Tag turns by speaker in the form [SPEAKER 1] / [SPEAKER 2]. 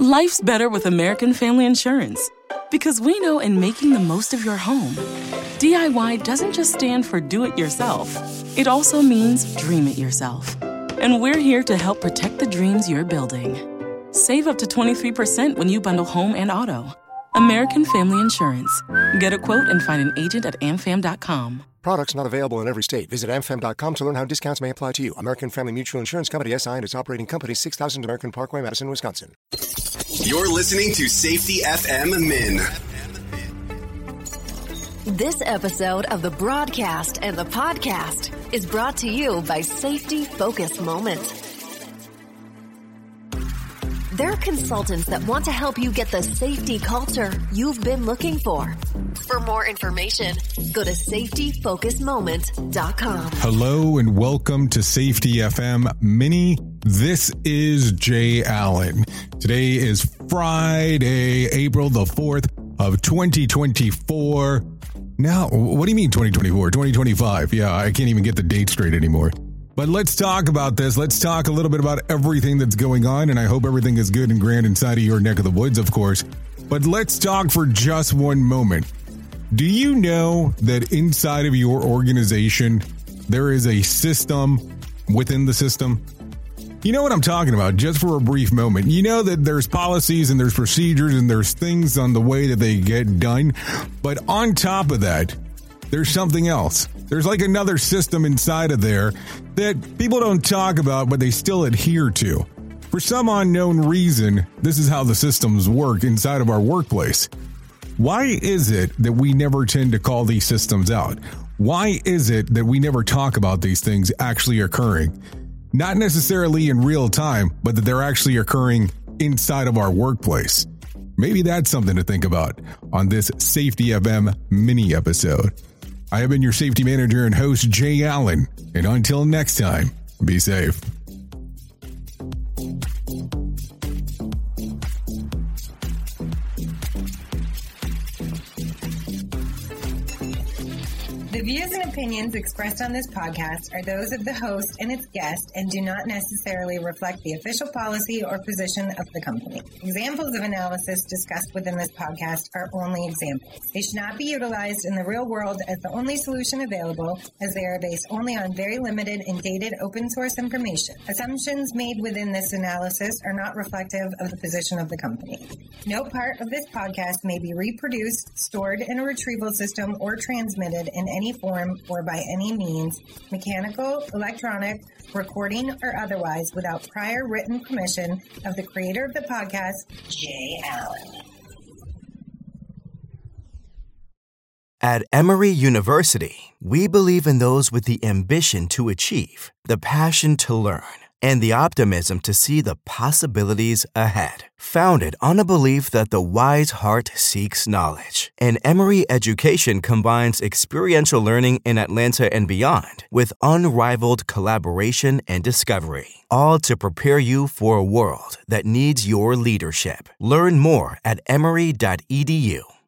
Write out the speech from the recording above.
[SPEAKER 1] Life's better with American Family Insurance. Because we know in making the most of your home, DIY doesn't just stand for do it yourself. It also means dream it yourself. And we're here to help protect the dreams you're building. Save up to 23% when you bundle home and auto. American Family Insurance. Get a quote and find an agent at amfam.com.
[SPEAKER 2] Products not available in every state. Visit amfam.com to learn how discounts may apply to you. American Family Mutual Insurance Company, SI, and its operating company, 6000 American Parkway, Madison, Wisconsin.
[SPEAKER 3] You're listening to Safety FM Min.
[SPEAKER 4] This episode of the broadcast and the podcast is brought to you by Safety Focus Moment. They're consultants that want to help you get the safety culture you've been looking for. For more information, go to safetyfocusmoment.com.
[SPEAKER 5] Hello and welcome to Safety FM Mini. This is Jay Allen. Today is Friday, April the 4th of 2024. Now, what do you mean 2024? 2025. Yeah, I can't even get the date straight anymore. But let's talk about this. Let's talk a little bit about everything that's going on, and I hope everything is good and grand inside of your neck of the woods, of course. But let's talk for just one moment. Do you know that inside of your organization, there is a system within the system? You know what I'm talking about, just for a brief moment. You know that there's policies and there's procedures and there's things on the way that they get done. But on top of that, there's something else. There's like another system inside of there that people don't talk about, but they still adhere to. For some unknown reason, this is how the systems work inside of our workplace. Why is it that we never tend to call these systems out? Why is it that we never talk about these things actually occurring? Not necessarily in real time, but that they're actually occurring inside of our workplace. Maybe that's something to think about on this Safety FM mini episode. I have been your safety manager and host, Jay Allen. And until next time, be safe.
[SPEAKER 6] The views and opinions expressed on this podcast are those of the host and its guest and do not necessarily reflect the official policy or position of the company. Examples of analysis discussed within this podcast are only examples. They should not be utilized in the real world as the only solution available, as they are based only on very limited and dated open source information. Assumptions made within this analysis are not reflective of the position of the company. No part of this podcast may be reproduced, stored in a retrieval system, or transmitted in any form or by any means, mechanical, electronic, recording, or otherwise, without prior written permission of the creator of the podcast, Jay Allen.
[SPEAKER 7] At Emory University, we believe in those with the ambition to achieve, the passion to learn, and the optimism to see the possibilities ahead. Founded on a belief that the wise heart seeks knowledge, and Emory education combines experiential learning in Atlanta and beyond with unrivaled collaboration and discovery, all to prepare you for a world that needs your leadership. Learn more at emory.edu.